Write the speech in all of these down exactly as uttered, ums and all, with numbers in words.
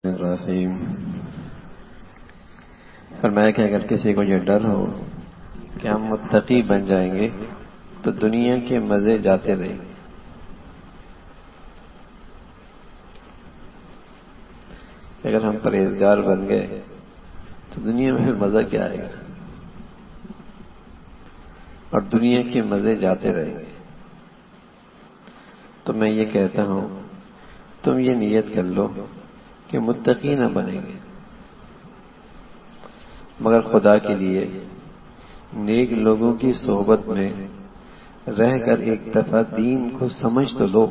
الرحیم فرمایا کہ اگر کسی کو یہ ڈر ہو کہ ہم متقی بن جائیں گے تو دنیا کے مزے جاتے رہیں گے. اگر ہم پرہیزگار بن گئے تو دنیا میں پھر مزہ کیا آئے گا, اور دنیا کے مزے جاتے رہیں گے. تو میں یہ کہتا ہوں تم یہ نیت کر لو کہ متقی نہ بنیں گے, مگر خدا کے لیے نیک لوگوں کی صحبت میں رہ کر ایک دفعہ دین کو سمجھ تو لو.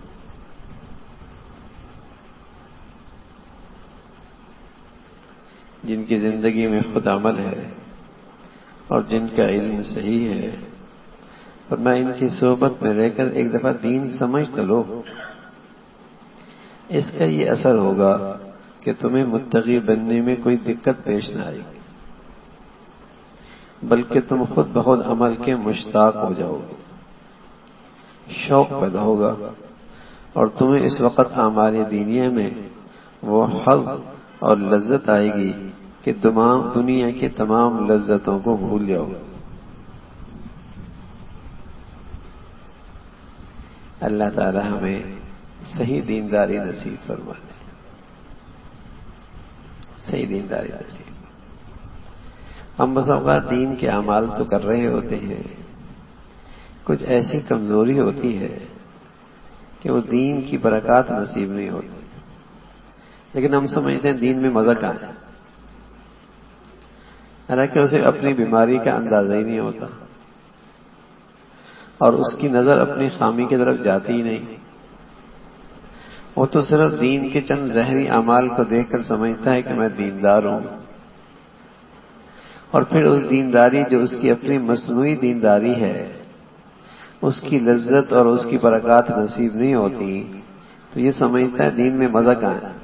جن کی زندگی میں خود عمل ہے اور جن کا علم صحیح ہے, اور میں ان کی صحبت میں رہ کر ایک دفعہ دین سمجھ تو لو. اس کا یہ اثر ہوگا کہ تمہیں متقی بننے میں کوئی دقت پیش نہ آئے گی, بلکہ تم خود بخود عمل کے مشتاق ہو جاؤ گے, شوق پیدا ہوگا, اور تمہیں اس وقت اعمال دینیہ میں وہ حظ اور لذت آئے گی کہ تمام دنیا کی تمام لذتوں کو بھول جاؤ. اللہ تعالی ہمیں صحیح دینداری نصیب فرما دے, صحیح دینداری نصیب. ہم بس اوقات دین کے اعمال تو کر رہے ہوتے ہیں, کچھ ایسی کمزوری ہوتی ہے کہ وہ دین کی برکات نصیب نہیں ہوتی, لیکن ہم سمجھتے ہیں دین میں مزہ کہاں ہے, حالانکہ اسے اپنی بیماری کا اندازہ ہی نہیں ہوتا, اور اس کی نظر اپنی خامی کی طرف جاتی ہی نہیں. وہ تو صرف دین کے چند ظاہری اعمال کو دیکھ کر سمجھتا ہے کہ میں دیندار ہوں, اور پھر اس دینداری جو اس کی اپنی مصنوعی دینداری ہے اس کی لذت اور اس کی برکات نصیب نہیں ہوتی, تو یہ سمجھتا ہے دین میں مزہ کہاں ہے,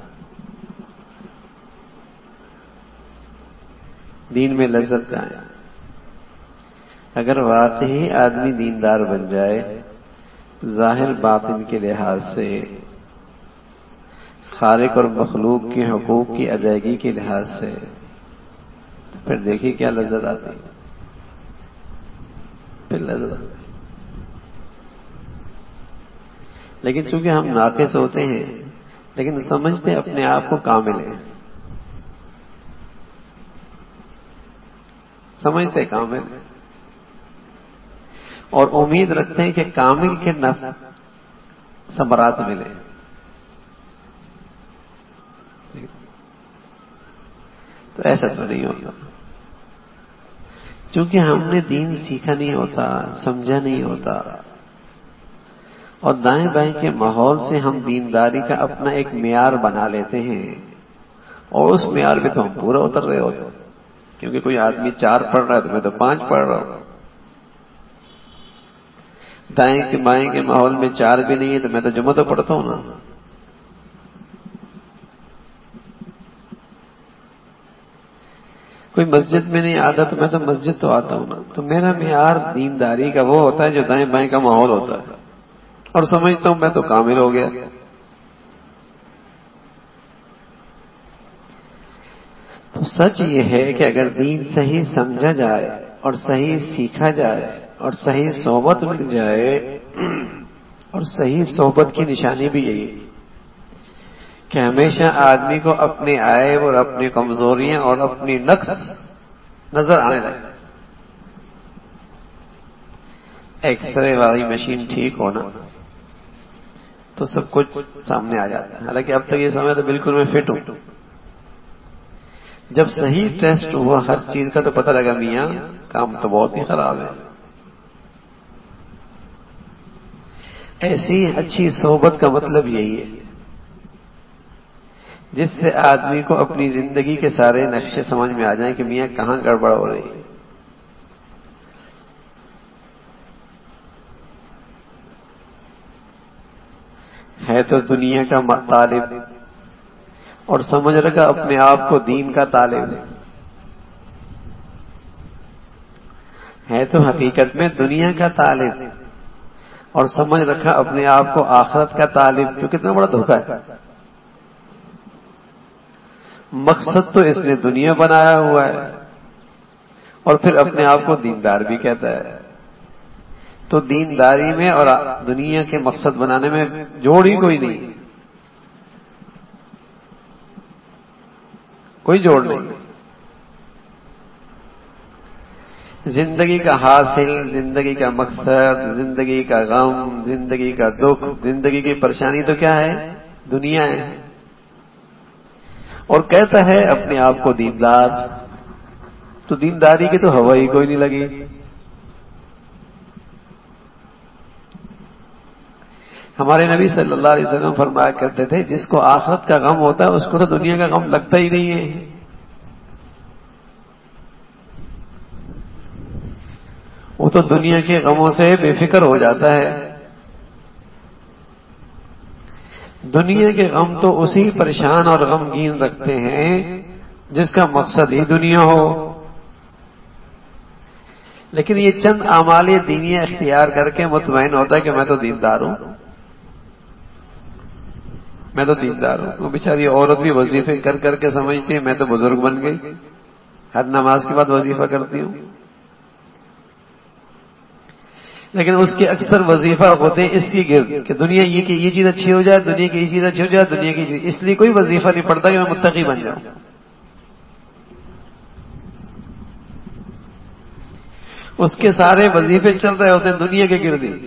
دین میں لذت کہاں ہے. اگر واقعی آدمی دیندار بن جائے ظاہر باطن کے لحاظ سے, خالق اور مخلوق کے حقوق کی ادائیگی کے لحاظ سے, پھر دیکھیے کیا لذت آتی ہے, پھر لذت آتی. لیکن چونکہ ہم ناقص ہوتے ہیں لیکن سمجھتے اپنے آپ کو کامل ہیں, سمجھتے کامل ہیں, اور امید رکھتے ہیں کہ کامل کے نفع ثمرات ملے. تو ایسا تو نہیں ہوتا, چونکہ ہم نے دین سیکھا نہیں ہوتا, سمجھا نہیں ہوتا, اور دائیں بائیں کے ماحول سے ہم دینداری کا اپنا ایک معیار بنا لیتے ہیں, اور اس معیار پہ تو ہم پورا اتر رہے ہوتے ہیں. کیونکہ کوئی آدمی چار پڑھ رہا ہے تو میں تو پانچ پڑھ رہا ہوں, دائیں کے بائیں کے ماحول میں چار بھی نہیں ہے تو میں تو جمعہ تو پڑھتا ہوں نا. کوئی مسجد میں نہیں آتا تو میں تو مسجد تو آتا ہوں نا. تو میرا معیار دینداری کا وہ ہوتا ہے جو دائیں بائیں کا ماحول ہوتا ہے, اور سمجھتا ہوں میں تو کامل ہو گیا. تو سچ یہ ہے کہ اگر دین صحیح سمجھا جائے اور صحیح سیکھا جائے اور صحیح صحبت مل جائے, اور صحیح صحبت کی نشانی بھی یہی ہے کہ ہمیشہ آدمی کو اپنے عیب اور اپنی کمزوریاں اور اپنی نقص نظر آنے لگے. ایکس رے والی مشین ٹھیک ہونا تو سب کچھ سامنے آ جاتا ہے, حالانکہ اب تک یہ سمجھا تو بالکل میں فٹ ہوں. جب صحیح ٹیسٹ ہوا ہر چیز کا تو پتہ لگا میاں کام تو بہت ہی خراب ہے. ایسی اچھی صحبت کا مطلب یہی ہے جس سے آدمی کو اپنی زندگی کے سارے نقشے سمجھ میں آ جائیں کہ میاں کہاں گڑبڑ ہو رہی ہے. ہے تو دنیا کا طالب اور سمجھ رکھا اپنے آپ کو دین کا طالب, ہے تو حقیقت میں دنیا کا طالب اور سمجھ رکھا اپنے آپ کو آخرت کا طالب. تو کتنا بڑا دھوکہ ہے. مقصد تو اس نے دنیا بنایا ہوا ہے اور پھر اپنے آپ کو دیندار بھی کہتا ہے. تو دینداری میں اور دنیا کے مقصد بنانے میں جوڑ ہی کوئی نہیں, کوئی جوڑ نہیں. زندگی کا حاصل, زندگی کا مقصد, زندگی کا غم, زندگی کا دکھ, زندگی کی پریشانی تو کیا ہے؟ دنیا ہے. اور کہتا ہے اپنے آپ کو دیندار, تو دینداری کی تو ہوا ہی کوئی نہیں لگی. ہمارے نبی صلی اللہ علیہ وسلم فرمایا کرتے تھے جس کو آخرت کا غم ہوتا ہے اس کو تو دنیا کا غم لگتا ہی نہیں ہے. وہ تو دنیا کے غموں سے بے فکر ہو جاتا ہے. دنیا کے غم تو اسی پریشان اور غمگین رکھتے ہیں جس کا مقصد ہی دنیا ہو. لیکن یہ چند اعمال دینیہ اختیار کر کے مطمئن ہوتا ہے کہ میں تو دیندار ہوں, میں تو دیندار ہوں. وہ بیچاری عورت بھی وظیفے کر کر کے سمجھتی ہے میں تو بزرگ بن گئی, ہر نماز کے بعد وظیفہ کرتی ہوں. لیکن اس کے اکثر وظیفہ ہوتے ہیں اس کی گرد کہ دنیا یہ کہ یہ چیز اچھی ہو جائے, دنیا کی یہ چیز اچھی ہو جائے, دنیا کی چیز, اس لیے کوئی وظیفہ نہیں پڑتا کہ میں متقی بن جاؤں. اس کے سارے وظیفے چل رہے ہوتے ہیں دنیا کے گرد ہی.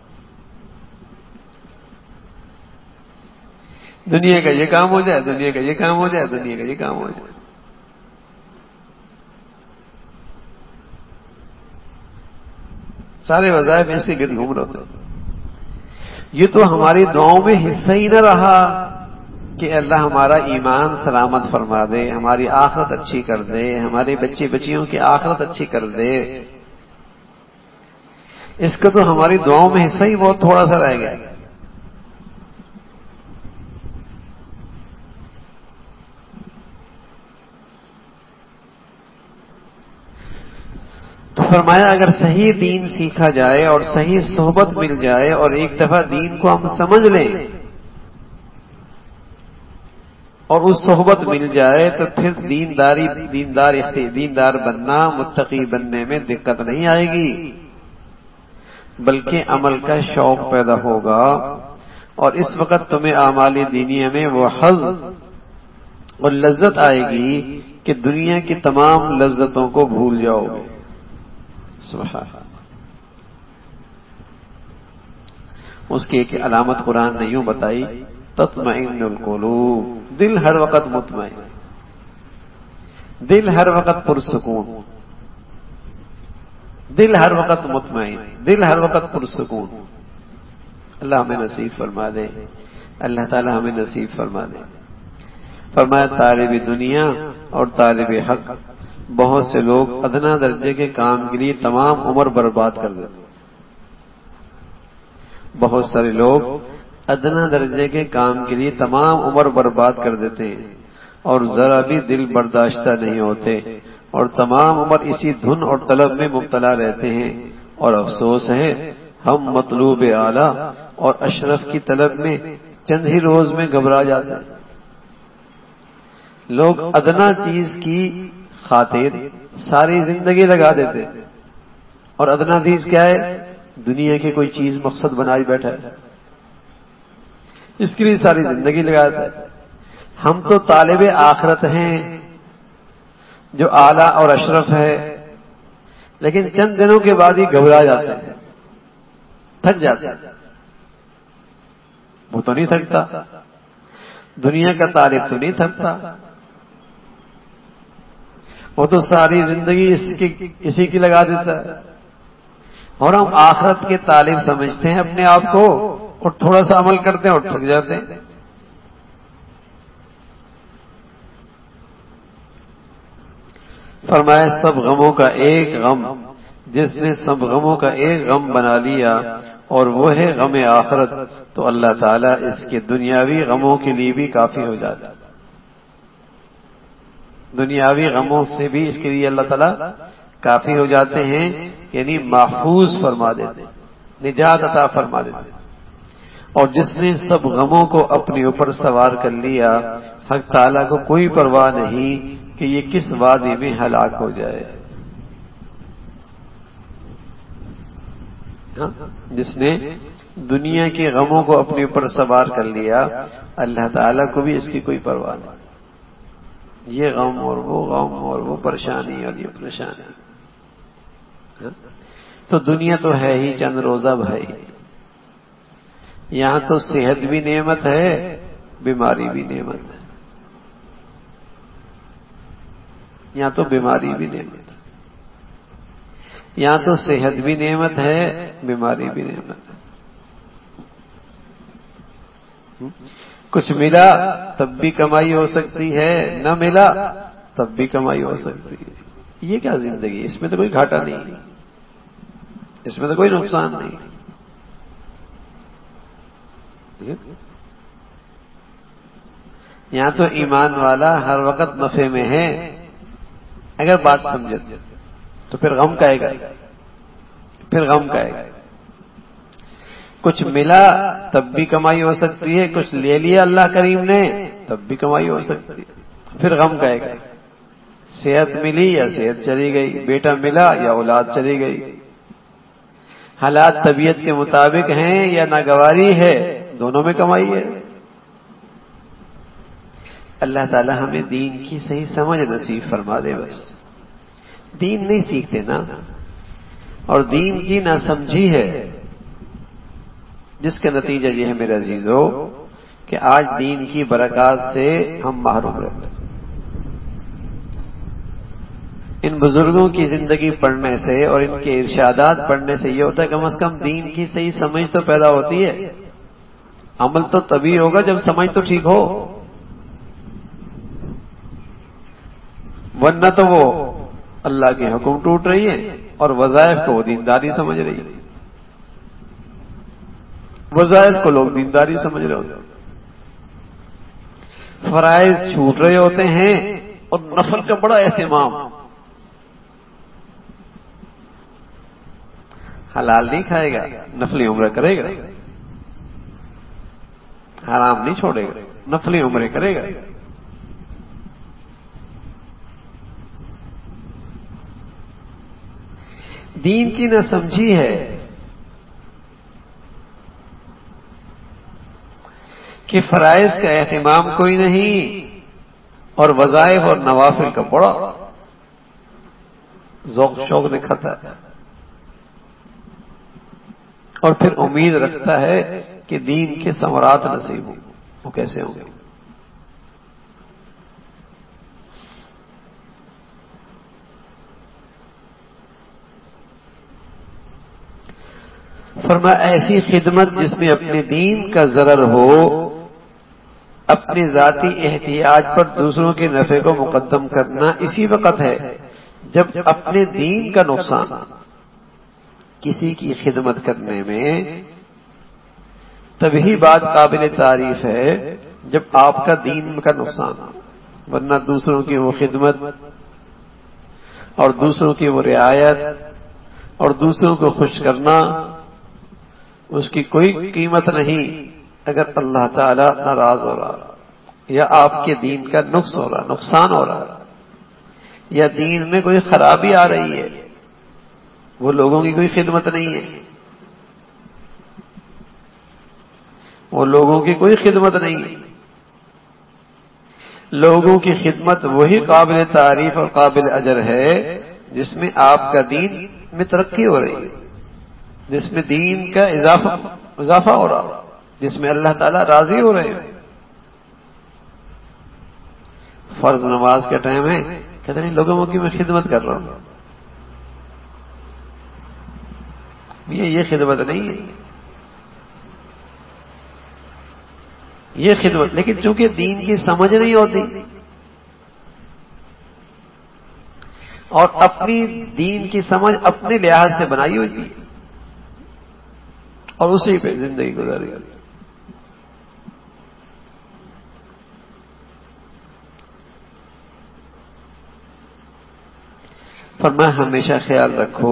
دنیا کا یہ کام ہو جائے, دنیا کا یہ کام ہو جائے, دنیا کا یہ کام ہو جائے. سارے وظائف اس کے گرد گھوم رہے ہوتے ہیں. یہ تو ہماری دعاؤں میں حصہ ہی نہ رہا کہ اللہ ہمارا ایمان سلامت فرما دے, ہماری آخرت اچھی کر دے, ہمارے بچے بچیوں کی آخرت اچھی کر دے. اس کا تو ہماری دعاؤں میں حصہ ہی بہت تھوڑا سا رہ گیا. تو فرمایا اگر صحیح دین سیکھا جائے اور صحیح صحبت مل جائے اور ایک دفعہ دین کو ہم سمجھ لیں اور اس صحبت مل جائے تو پھر دینداری دیندار دیندار بننا, متقی بننے میں دقت نہیں آئے گی, بلکہ عمل کا شوق پیدا ہوگا. اور اس وقت تمہیں اعمال دینیہ میں وہ حظ اور لذت آئے گی کہ دنیا کی تمام لذتوں کو بھول جاؤ گے. سبحان. اس کی ایک علامت قرآن نے یوں بتائی, تطمئن القلوب, دل ہر وقت مطمئن, دل ہر وقت پرسکون, دل ہر وقت مطمئن, دل ہر وقت پرسکون. اللہ ہمیں نصیب فرما دے, اللہ تعالی ہمیں نصیب فرما دے. فرمایا طالب دنیا اور طالب حق, بہت سے لوگ ادنا درجے کے کام کے لیے تمام عمر برباد کر دیتے. بہت سارے لوگ ادنا درجے کے کام کے لیے تمام عمر برباد کر دیتے ہیں اور ذرا بھی دل برداشتہ نہیں ہوتے اور تمام عمر اسی دھن اور طلب میں مبتلا رہتے ہیں. اور افسوس ہے ہم مطلوب اعلیٰ اور اشرف کی طلب میں چند ہی روز میں گھبرا جاتے ہیں. لوگ ادنا چیز کی خاطر ساری زندگی لگا دیتے اور ادنا چیز کیا ہے؟ دنیا کی کوئی چیز مقصد بنائی بیٹھا ہے, اس کے لیے ساری زندگی لگا دیتے ہیں. ہم تو طالب آخرت ہیں جو اعلیٰ اور اشرف ہے, لیکن چند دنوں کے بعد ہی گھبرا جاتے ہیں, تھک جاتے ہیں. وہ تو نہیں تھکتا, دنیا کا طالب تو نہیں تھکتا, وہ تو ساری زندگی اس کی اسی کی لگا دیتا ہے. اور ہم آخرت کے طالب سمجھتے ہیں اپنے آپ کو اور تھوڑا سا عمل کرتے ہیں اور تھک جاتے ہیں. فرمایا سب غموں کا ایک غم, جس نے سب غموں کا ایک غم بنا لیا اور وہ ہے غم آخرت, تو اللہ تعالیٰ اس کے دنیاوی غموں کے لیے بھی کافی ہو جاتا ہے. دنیاوی غموں سے بھی اس کے لیے اللہ تعالیٰ کافی ہو جاتے ہیں, یعنی محفوظ فرما دیتے, نجات عطا فرما دیتے. اور جس نے سب غموں کو اپنے اوپر سوار کر لیا حق تعالیٰ کو کوئی پرواہ نہیں کہ یہ کس وادی میں ہلاک ہو جائے. ہاں؟ جس نے دنیا کے غموں کو اپنے اوپر سوار کر لیا، اللہ تعالیٰ کو بھی اس کی کوئی پرواہ نہیں. یہ غم اور وہ غم اور وہ پریشانی اور یہ پریشانی. ہاں؟ تو دنیا تو ہے ہی چند روزہ بھائی. یہاں تو صحت بھی نعمت ہے، بیماری بھی نعمت ہے. یہاں تو بیماری بھی نعمت ہے، یہاں تو صحت بھی نعمت ہے، بیماری بھی نعمت ہے. کچھ ملا تب بھی کمائی ہو سکتی ہے، نہ ملا تب بھی کمائی ہو سکتی ہے. یہ کیا زندگی؟ اس میں تو کوئی گھاٹا نہیں، اس میں تو کوئی نقصان نہیں. یہاں تو ایمان والا ہر وقت نفع میں ہے. اگر بات سمجھے تو پھر غم کا ہے، پھر غم کا ہے. کچھ ملا تب بھی کمائی ہو سکتی ہے، کچھ لے لیا اللہ کریم نے تب بھی کمائی ہو سکتی ہے، پھر غم کا ہے. صحت ملی یا صحت چلی گئی، بیٹا ملا یا اولاد چلی گئی. حالات طبیعت کے مطابق ہیں یا ناگواری ہے، دونوں میں کمائی ہے. اللہ تعالی ہمیں دین کی صحیح سمجھ نصیب فرما دے. بس دین نہیں سیکھتے نا، اور دین کی نہ سمجھی ہے، جس کا نتیجہ یہ ہے میرے عزیزو کہ آج دین کی برکات سے ہم محروم رہتے ہیں. ان بزرگوں کی زندگی پڑھنے سے اور ان کے ارشادات پڑھنے سے یہ ہوتا ہے کم از کم دین کی صحیح سمجھ تو پیدا ہوتی ہے. عمل تو تبھی ہوگا جب سمجھ تو ٹھیک ہو، ورنہ تو وہ اللہ کے حکم ٹوٹ رہی ہے اور وظائف کو وہ دینداری سمجھ رہی ہے. وظائف کو لوگ دینداری سمجھ رہے ہوتے ہیں، فرائض چھوٹ رہے ہوتے ہیں اور نفل کا بڑا اہتمام. حلال نہیں کھائے گا، نفلی عمرہ کرے گا. حرام نہیں چھوڑے گا، نفلی عمرے کرے گا. دین کی نہ سمجھی ہے کہ فرائض کا اہتمام کوئی نہیں اور وظائف اور نوافل کا بڑا ذوق شوق دکھاتا ہے، اور پھر امید رکھتا ہے کہ دین کے ثمرات نصیب ہوں. وہ کیسے ہوں گے؟ فرمایا ایسی خدمت جس میں اپنے دین کا ضرر ہو، اپنی ذاتی احتیاج پر دوسروں کے نفع کو مقدم کرنا اسی وقت ہے جب اپنے دین کا نقصان کسی کی خدمت کرنے میں، تبھی بات قابل تعریف ہے جب آپ کا دین کا نقصان ہو. ورنہ دوسروں کی وہ خدمت اور دوسروں کی وہ رعایت اور دوسروں کو خوش کرنا، اس کی کوئی قیمت نہیں اگر اللہ تعالی ناراض ہو رہا یا آپ کے دین کا نقص ہو رہا، نقصان ہو رہا، یا دین میں کوئی خرابی آ رہی ہے. وہ لوگوں کی کوئی خدمت نہیں ہے، وہ لوگوں کی کوئی خدمت نہیں ہے. لوگوں کی خدمت وہی قابل تعریف اور قابل اجر ہے جس میں آپ کا دین میں ترقی ہو رہی ہے، جس میں دین کا اضافہ اضافہ ہو رہا، جس میں اللہ تعالیٰ راضی ہو رہے ہیں. فرض نماز کا ٹائم ہے، کہتے ہیں لوگوں کی میں خدمت کر رہا ہوں. یہ یہ خدمت نہیں ہے، یہ خدمت. لیکن چونکہ دین کی سمجھ نہیں ہوتی اور اپنی دین کی سمجھ اپنے لحاظ سے بنائی ہوئی تھی اور اسی پہ زندگی گزاری. فرمایا ہمیشہ خیال رکھو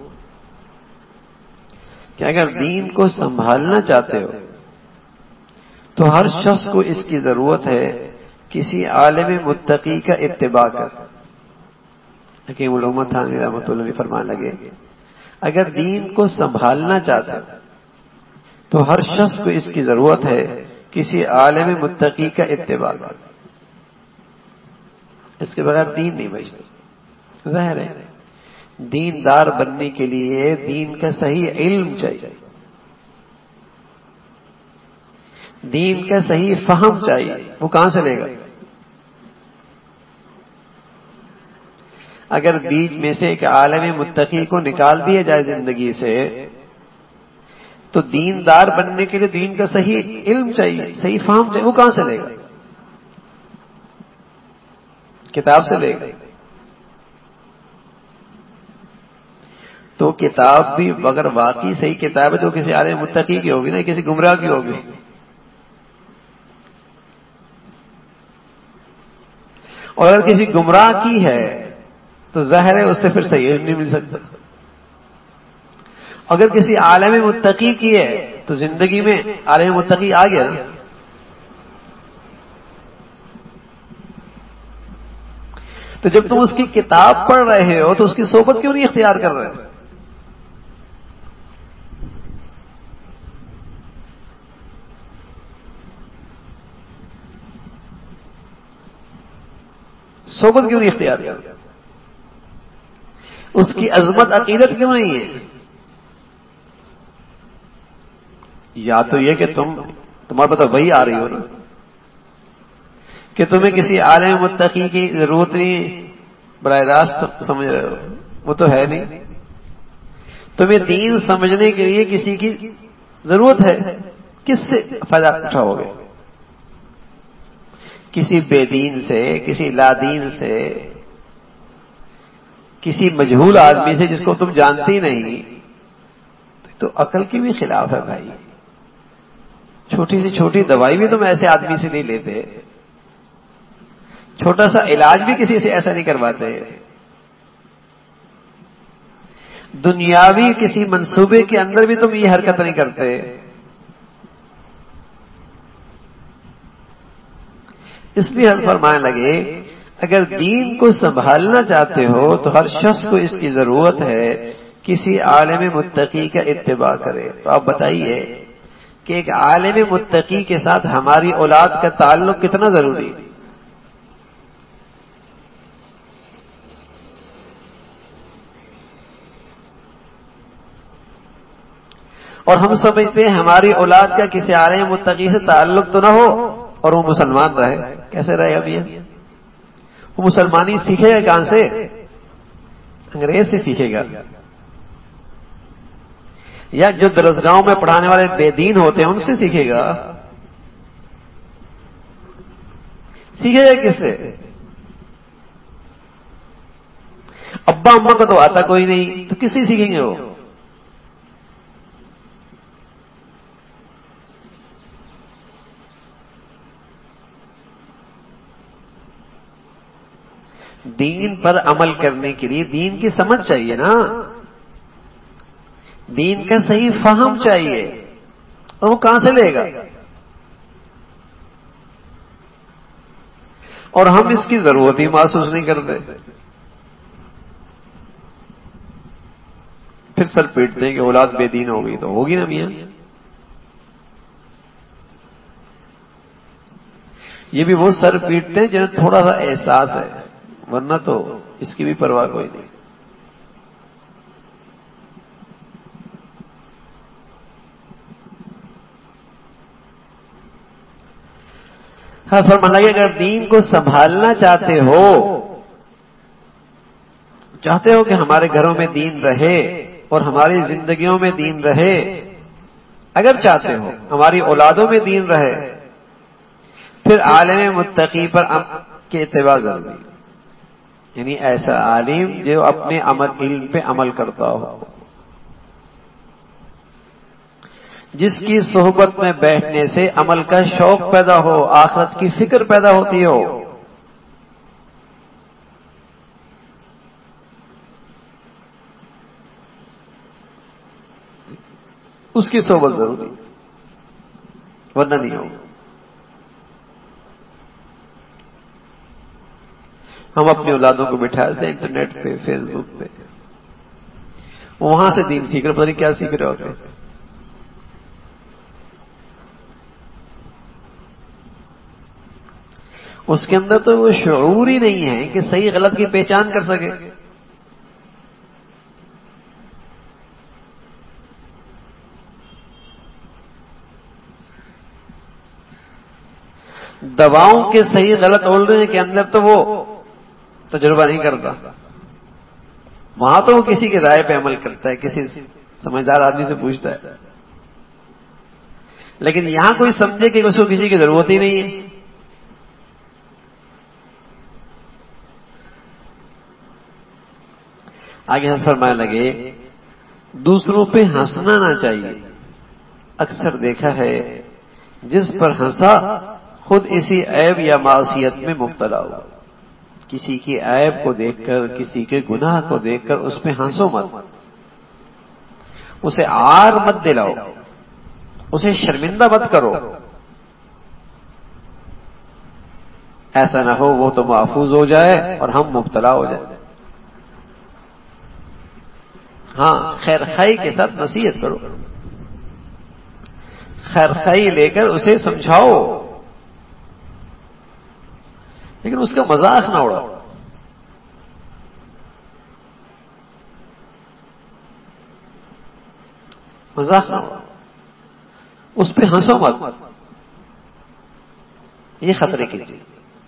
کہ اگر دین کو سنبھالنا چاہتے ہو تو ہر شخص کو اس کی ضرورت ہے کسی عالم متقی کا اتباع کر. حکیم الامت تھانوی رحمۃ اللہ علیہ فرمانے لگے اگر دین کو سنبھالنا چاہتے تو ہر شخص کو اس کی ضرورت ہے کسی عالم متقی کا اتباع کر. اس کے بغیر دین نہیں بچتا. ظاہر ہے دیندار بننے کے لیے دین کا صحیح علم چاہیے، دین کا صحیح فہم چاہیے. وہ کہاں سے لے گا؟ اگر بیچ میں سے ایک عالم متقی کو نکال دیا جائے زندگی سے تو دیندار بننے کے لیے دین کا صحیح علم چاہیے، صحیح فہم چاہیے. وہ کہاں سے لے گا؟ کتاب سے لے گا. تو کتاب بھی اگر واقعی صحیح کتاب ہے تو کسی عالم متقی کی ہوگی نا، کسی گمراہ کی ہوگی. اور اگر کسی گمراہ کی ہے تو ظاہر ہے اس سے پھر صحیح علم نہیں مل سکتا. اگر کسی عالم متقی کی ہے تو زندگی میں عالم متقی آ گیا نا. تو جب تم اس کی کتاب پڑھ رہے ہو تو اس کی صحبت کیوں نہیں اختیار کر رہے؟ صحبت کیوں نہیں اختیار کر رہے؟ اس کی عظمت عقیدت کیوں نہیں ہے؟ یا تو یہ کہ تم تمہارے پتہ وہی آ رہی ہو نا کہ تمہیں کسی عالم متقی کی ضرورت نہیں، براہ راست سمجھ رہے ہو. وہ تو ہے نہیں. تمہیں دین سمجھنے کے لیے کسی کی ضرورت ہے. کس سے فائدہ اٹھاؤ گے؟ کسی بے دین سے، کسی لادین سے، کسی مجہول آدمی سے جس کو تم جانتی نہیں. تو عقل کی بھی خلاف ہے بھائی. چھوٹی سی چھوٹی دوائی بھی تم ایسے آدمی سے نہیں لیتے، چھوٹا سا علاج بھی کسی سے ایسا نہیں کرواتے. دنیاوی کسی منصوبے کے اندر بھی تم یہ حرکت نہیں کرتے. اس لیے ہم فرمانے لگے اگر دین کو سنبھالنا چاہتے ہو تو ہر شخص کو اس کی ضرورت ہے کسی عالم متقی کا اتباع کرے. تو آپ بتائیے کہ ایک عالم متقی کے ساتھ ہماری اولاد کا تعلق کتنا ضروری ہے؟ اور ہم سمجھتے ہیں ہماری اولاد کا کسی عالم متقی سے تعلق تو نہ ہو اور وہ مسلمان رہے. کیسے رہے اب یہ؟ وہ مسلمانی سیکھے گا کہاں سے؟ انگریز سے سیکھے گا، یا جو درسگاہوں میں پڑھانے والے بے دین ہوتے ہیں ان سے سیکھے گا. سیکھے گا کس سے؟ ابا اماں کا تو آتا کوئی نہیں تو کس سے سیکھیں گے وہ؟ دین پر عمل کرنے کے لیے دین کی سمجھ چاہیے نا، دین کا صحیح فہم چاہیے. اور وہ کہاں سے لے گا؟ اور ہم اس کی ضرورت ہی محسوس نہیں کرتے. پھر سر پیٹتے ہیں کہ اولاد بے دین ہو گئی. تو ہوگی نا میاں. یہ بھی وہ سر پیٹتے ہیں جنہیں تھوڑا سا احساس ہے، ورنہ تو اس کی بھی پرواہ کوئی نہیں. ہاں فرمایا کہ اگر دین کو سنبھالنا چاہتے ہو، چاہتے ہو کہ ہمارے گھروں میں دین رہے اور ہماری زندگیوں میں دین رہے، اگر چاہتے ہو ہماری اولادوں میں دین رہے، پھر عالم متقی پر کے اتباع ضروری. یعنی ایسا عالم جو اپنے عمل علم پہ عمل کرتا ہو، جس کی صحبت میں بیٹھنے سے عمل کا شوق پیدا ہو، آخرت کی فکر پیدا ہوتی ہو. اس کی صحبت ضروری، ورنہ نہیں ہوگا. ہم اپنی اولادوں کو بٹھا دیتے ہیں انٹرنیٹ پہ، فیس بک پہ، وہاں سے دین سیکھ رہے، پتہ نہیں کیا سیکھ رہے ہوتے ہیں۔ اس کے اندر تو وہ شعور ہی نہیں ہے کہ صحیح غلط کی پہچان کر سکے۔ دواؤں کے صحیح غلط اولنے کے اندر تو وہ تجربہ نہیں کرتا، وہاں تو وہ کسی کی رائے پہ عمل کرتا ہے، کسی سمجھدار آدمی سے پوچھتا ہے، لیکن یہاں کوئی سمجھے کہ اس کو کسی کی ضرورت ہی نہیں ہے۔ آگے ہم فرمانے لگے دوسروں پہ ہنسنا نہ چاہیے، اکثر دیکھا ہے جس پر ہنسا خود اسی عیب یا معصیت میں مبتلا ہو۔ کسی کی عیب کو دیکھ کر، کسی کے گناہ کو دیکھ کر اس پہ ہنسو مت، اسے عار مت دلاؤ، اسے شرمندہ مت کرو، ایسا نہ ہو وہ تو محفوظ ہو جائے اور ہم مبتلا ہو جائیں۔ ہاں، خیر خائی کے ساتھ نصیحت کرو، خیر خائی لے کر اسے سمجھاؤ، لیکن اس کا مذاق نہ اڑاؤ۔ مذاق نہ اڑاؤ، اس پہ ہنسو مت، یہ خطرے کی چیز۔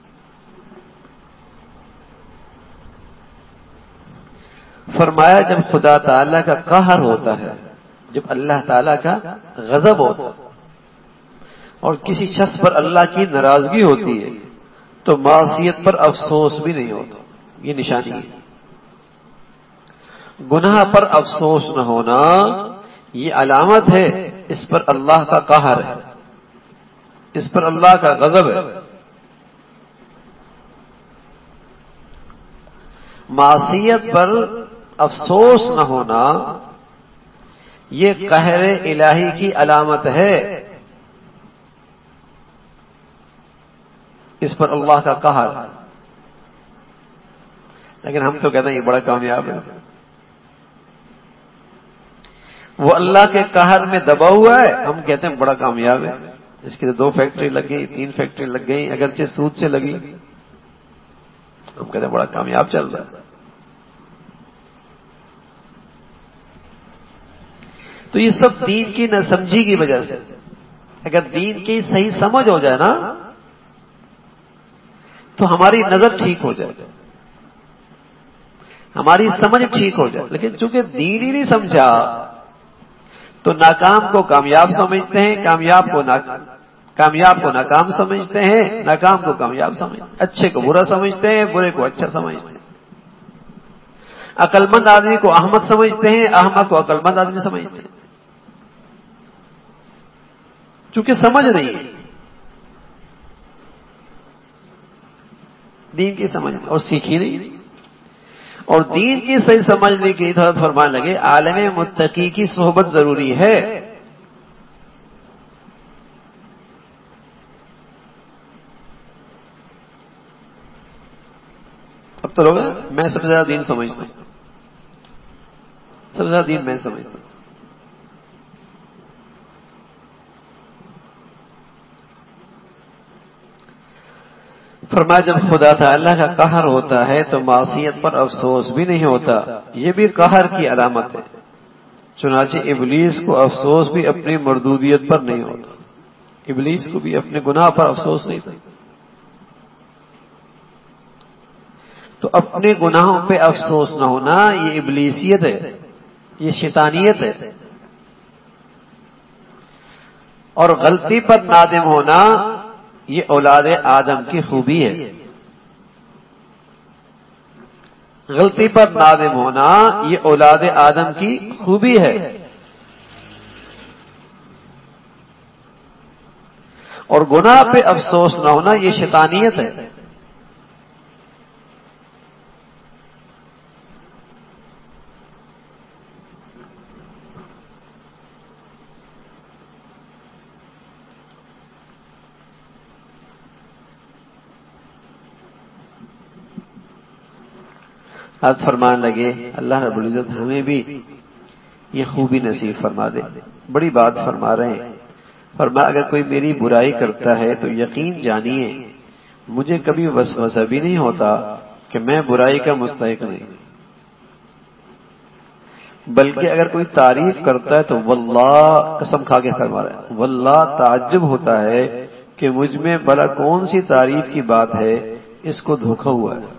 فرمایا جب خدا تعالیٰ کا قہر ہوتا ہے، جب اللہ تعالیٰ کا غضب ہوتا ہے اور کسی شخص پر اللہ کی ناراضگی ہوتی ہے تو معصیت پر افسوس بھی نہیں ہوتا، یہ نشانی ہے۔ گناہ پر افسوس نہ ہونا یہ علامت ہے اس پر اللہ کا قہر ہے، اس پر اللہ کا غضب ہے۔ معصیت پر افسوس نہ ہونا یہ قہر الہی کی علامت ہے، اس پر اللہ کا قہر۔ لیکن ہم تو کہتے ہیں یہ بڑا کامیاب ہے، وہ اللہ کے قہر میں دبا ہوا ہے، ہم کہتے ہیں بڑا کامیاب ہے، اس کی دو فیکٹری لگ گئی، تین فیکٹری لگ گئی، اگرچہ سود سے لگی، ہم کہتے ہیں بڑا کامیاب چل رہا ہے۔ تو یہ سب دین کی نہ سمجھی کی وجہ سے۔ اگر دین کی صحیح سمجھ ہو جائے نا تو ہماری نظر ٹھیک ہو جائے، ہماری سمجھ ٹھیک ہو جائے، لیکن چونکہ دین ہی نہیں سمجھا تو ناکام کو کامیاب سمجھتے ہیں، کامیاب کو ناکام کامیاب کو ناکام سمجھتے ہیں، ناکام کو کامیاب سمجھتے ہیں، اچھے کو برا سمجھتے ہیں، برے کو اچھا سمجھتے ہیں، عقل مند آدمی کو احمق سمجھتے ہیں، احمق کو عقل مند آدمی سمجھتے ہیں، چونکہ سمجھ نہیں ہے، دین کی سمجھ اور سیکھی نہیں، اور دین کی صحیح سمجھنے کی طرف فرمانے لگے عالم متقی کی صحبت ضروری ہے۔ اب تو لوگ میں سب سے زیادہ دین سمجھتا ہوں، سب سے زیادہ دین میں سمجھتا ہوں۔ فرمایا جب خدا تعالیٰ کا قہر ہوتا ہے تو معصیت پر افسوس بھی نہیں ہوتا، یہ بھی قہر کی علامت ہے۔ چنانچہ ابلیس کو افسوس بھی اپنی مردودیت پر نہیں ہوتا، ابلیس کو بھی اپنے گناہ پر افسوس نہیں ہوتا، تو اپنے گناہوں پہ افسوس نہ ہونا یہ ابلیسیت ہے، یہ شیطانیت ہے، اور غلطی پر نادم ہونا یہ اولاد آدم کی خوبی ہے۔ غلطی پر نادم ہونا یہ اولاد آدم کی خوبی ہے، اور گناہ پہ افسوس نہ ہونا یہ شیطانیت ہے۔ آج فرمان لگے اللہ رب العزت ہمیں بھی یہ خوبی نصیب فرما دے. بڑی بات فرما رہے ہیں. فرما اگر کوئی میری برائی کرتا ہے تو یقین جانیے مجھے کبھی وسوسہ بھی نہیں ہوتا کہ میں برائی کا مستحق نہیں، بلکہ اگر کوئی تعریف کرتا ہے تو واللہ قسم کھا کے فرما رہا ہے واللہ تعجب ہوتا ہے کہ مجھ میں بھلا کون سی تعریف کی بات ہے، اس کو دھوکا ہوا ہے.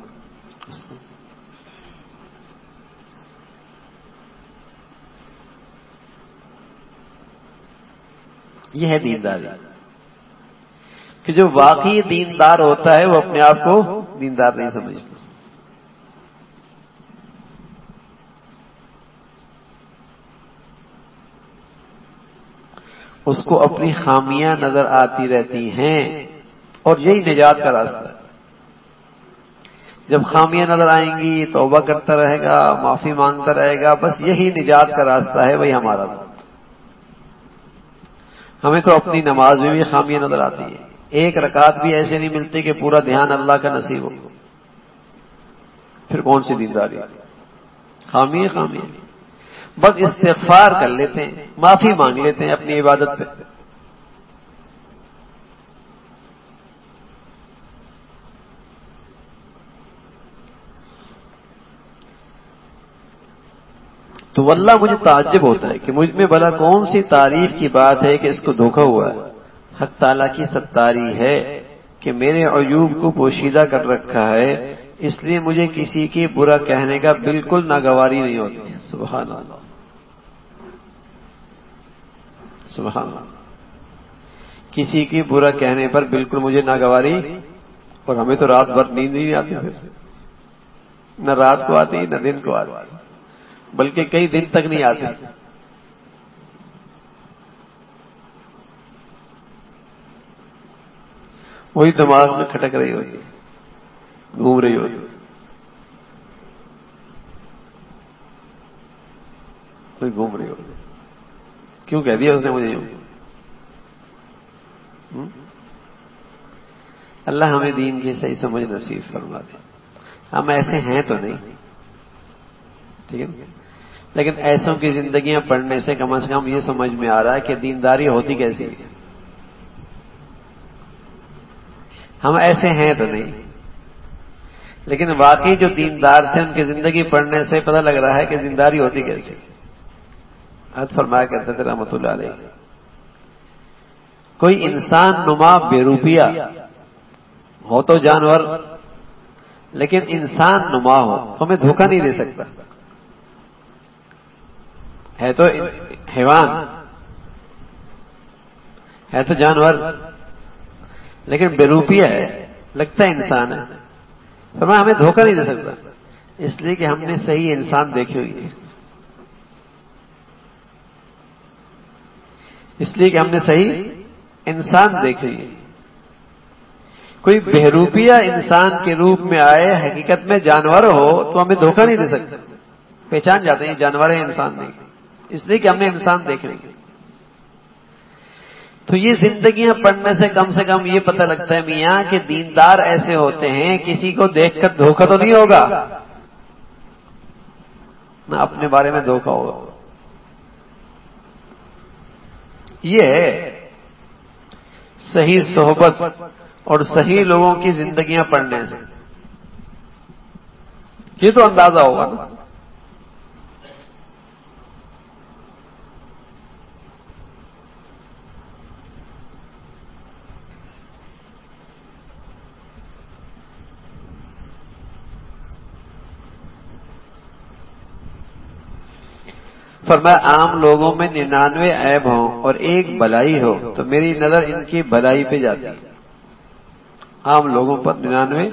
یہ ہے دینداری کہ جو واقعی دیندار ہوتا ہے وہ اپنے آپ کو دیندار نہیں سمجھتا. اس کو اپنی خامیاں نظر آتی رہتی ہیں اور یہی نجات کا راستہ ہے. جب خامیاں نظر آئیں گی توبہ کرتا رہے گا، معافی مانگتا رہے گا، بس یہی نجات کا راستہ ہے، وہی ہمارا. ہمیں تو اپنی نماز میں بھی خامیاں نظر آتی ہیں. ایک رکعت بھی ایسے نہیں ملتی کہ پورا دھیان اللہ کا نصیب ہو. پھر کون سی دینداری؟ خامی خامی. بس استغفار کر لیتے ہیں، معافی مانگ لیتے ہیں اپنی عبادت پہ. تو واللہ مجھے تعجب ہوتا ہے کہ مجھ میں بھلا کون سی تعریف کی بات ہے کہ اس کو دھوکا ہوا ہے. حق تعالیٰ کی ستاری ہے کہ میرے عیوب کو پوشیدہ کر رکھا ہے، اس لیے مجھے کسی کی برا کہنے کا بالکل ناگواری نہیں ہوتی. سبحان اللہ سبحان اللہ. کسی کی برا کہنے پر بالکل مجھے ناگواری، اور ہمیں تو رات بھر نیند نہیں آتی، پھر نہ رات کو آتی نہ دن کو آتی، بلکہ کئی دن تک نہیں آتی. وہی دماغ میں کھٹک رہی ہوتی، گھوم رہی ہوتی. کوئی گھوم رہی ہوتی. کیوں کہہ دیا اس نے مجھے؟ اللہ ہمیں دین کی صحیح سمجھ نصیب فرما دے. ہم ایسے ہیں تو نہیں، ٹھیک ہے، لیکن ایسوں کی زندگیاں پڑھنے سے کم از کم یہ سمجھ میں آ رہا ہے کہ دینداری ہوتی کیسی ہے. ہم ایسے ہیں تو نہیں، لیکن واقعی جو دیندار تھے ان کی زندگی پڑھنے سے پتہ لگ رہا ہے کہ دینداری ہوتی کیسی. حضرت فرمایا کرتے تھے رحمۃ اللہ علیہ، کوئی انسان نما بے روپیہ ہو تو جانور، لیکن انسان نما ہو تو ہمیں دھوکہ نہیں دے سکتا. ہے تو حیوان، ہے تو جانور، لیکن بے روپیہ ہے، لگتا ہے انسان ہے. فرمایا ہمیں دھوکہ نہیں دے سکتا، اس لیے کہ ہم نے صحیح انسان دیکھے ہوئی ہے. اس لیے کہ ہم نے صحیح انسان دیکھے ہوئی ہے. کوئی بہروپیہ انسان کے روپ میں آئے، حقیقت میں جانور ہو تو ہمیں دھوکہ نہیں دے سکتا. پہچان جاتے ہیں جانور ہیں، انسان نہیں، اس لیے کہ ہم نے انسان دیکھے ہوئے. تو یہ زندگیاں پڑھنے سے کم سے کم یہ پتہ لگتا ہے میاں کہ دیندار ایسے ہوتے ہیں کسی کو دیکھ کر دھوکہ تو نہیں ہوگا، نہ اپنے بارے میں دھوکہ ہوگا. یہ صحیح صحبت اور صحیح لوگوں کی زندگیاں پڑھنے سے یہ تو اندازہ ہوگا نا. فرمایا عام لوگوں میں ننانوے عیب ہوں اور ایک بلائی ہو تو میری نظر ان کی بلائی پہ جاتی ہے. عام لوگوں پر ننانوے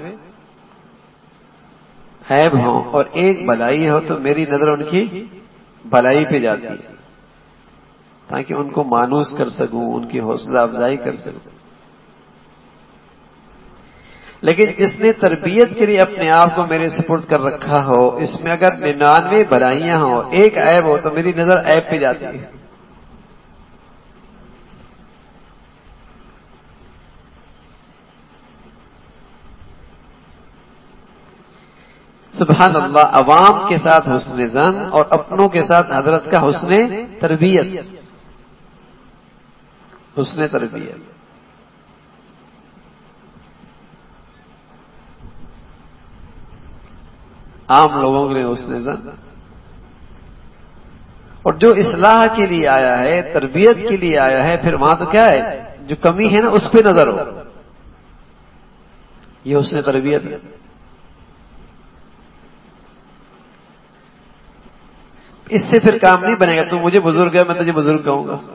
عیب ہوں اور ایک بلائی ہو تو میری نظر ان کی بلائی پہ جاتی ہے، تاکہ ان کو مانوس کر سکوں، ان کی حوصلہ افزائی کر سکوں. لیکن جس نے تربیت کے لیے اپنے آپ کو میرے سپرد کر رکھا ہو، اس میں اگر ننانوے بلائیاں ہوں ایک عیب ہو تو میری نظر عیب پہ جاتی ہے. سبحان اللہ، عوام کے ساتھ حسن ظن اور اپنوں کے ساتھ حضرت کا حسن تربیت، حسن تربیت۔ عام لوگوں کے لیے حسن ظن، اور جو اصلاح کے لیے آیا ہے، تربیت کے لیے آیا ہے، پھر وہاں تو کیا ہے، جو کمی ہے نا اس پہ نظر ہو، یہ حسن تربیت ہے۔ اس سے پھر کام نہیں بنے گا، تو مجھے بزرگ ہے میں تجھے بزرگ کہوں گا۔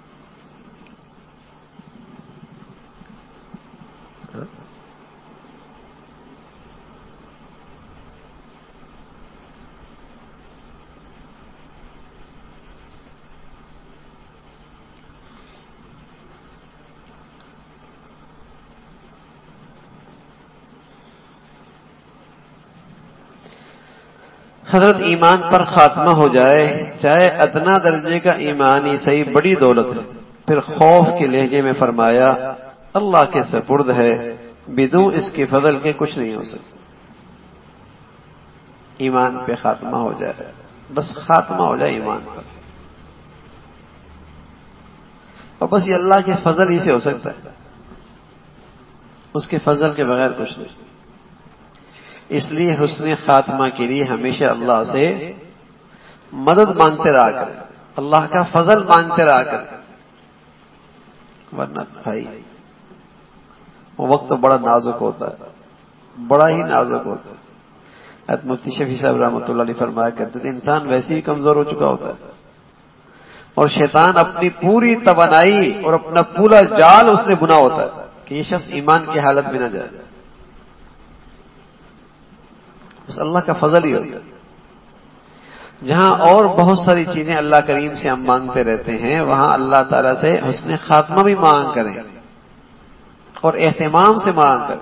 حضرت ایمان پر خاتمہ ہو جائے، چاہے ادنا درجے کا ایمان ہی صحیح بڑی دولت ہے۔ پھر خوف کے لہجے میں فرمایا اللہ کے سپرد ہے، بدون اس کے فضل کے کچھ نہیں ہو سکتا۔ ایمان پہ خاتمہ ہو جائے، بس خاتمہ ہو جائے ایمان پر، اور بس یہ اللہ کے فضل ہی سے ہو سکتا ہے، اس کے فضل کے بغیر کچھ نہیں۔ اس لیے حسن خاتمہ کے لیے ہمیشہ اللہ سے مدد مانگتے رہا کریں، اللہ کا فضل مانگتے رہا کریں، ورنہ بھائی وہ وقت بڑا نازک ہوتا ہے، بڑا ہی نازک ہوتا ہے۔ حضرت مفتی شفیع صاحب رحمۃ اللہ علیہ فرمایا کرتے تھے انسان ویسے ہی کمزور ہو چکا ہوتا ہے، اور شیطان اپنی پوری توانائی اور اپنا پورا جال اس نے بنا ہوتا ہے کہ یہ شخص ایمان کی حالت میں نہ جائے، بس اللہ کا فضل ہی ہوتا ہے۔ جہاں اور بہت ساری چیزیں اللہ کریم سے ہم مانگتے رہتے ہیں، وہاں اللہ تعالیٰ سے حسن خاتمہ بھی مانگ کریں اور اہتمام سے مانگ کریں،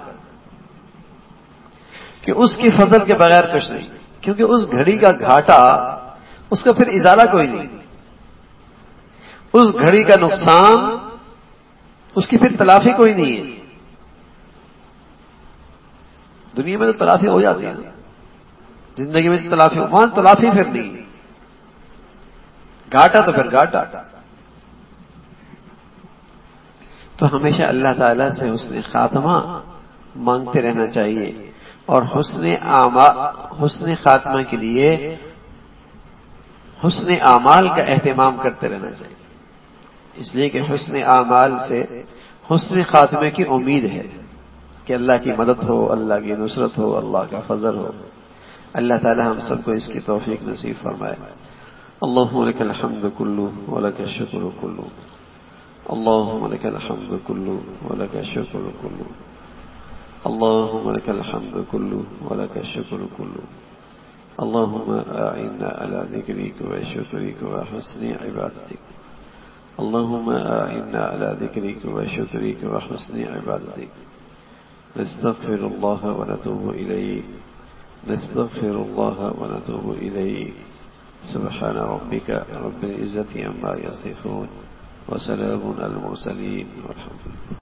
کہ اس کی فضل کے بغیر کچھ نہیں، کیونکہ اس گھڑی کا گھاٹا اس کا پھر ازالہ کوئی نہیں، اس گھڑی کا نقصان اس کی پھر تلافی کوئی نہیں ہے۔ دنیا میں تو تلافی ہو جاتی ہے نا، زندگی میں تلافی ہو، وہاں تلافی پھر نہیں، گھاٹا تو پھر گھاٹا۔ تو ہمیشہ اللہ تعالیٰ سے حسن خاتمہ مانگتے رہنا چاہیے، اور حسن اعمال، حسن خاتمہ کے لیے حسن اعمال کا اہتمام کرتے رہنا چاہیے، اس لیے کہ حسن اعمال سے حسن خاتمے کی امید ہے کہ اللہ کی مدد ہو، اللہ کی نصرت ہو، اللہ کا فضل ہو۔ اللہ تعالی ہم سب کو اس کی توفیق نصیب فرمائے۔ اللہم لک الحمد کلہ ولک الشکر کلہ، اللہم لک الحمد کلہ ولک الشکر کلہ، اللہم لک الحمد کلہ ولک الشکر کلہ، اللہم اعنا علی ذکرک وشکرک وحسن عبادتک، اللہم اعنا علی ذکرک وشکرک وحسن عبادتک، نستغفر اللہ ونتوب الیک، نستغفر اللہ ونتوب الیک، سبحان ربک رب العزة عما یصفون وسلام علی المرسلین والحمد للہ۔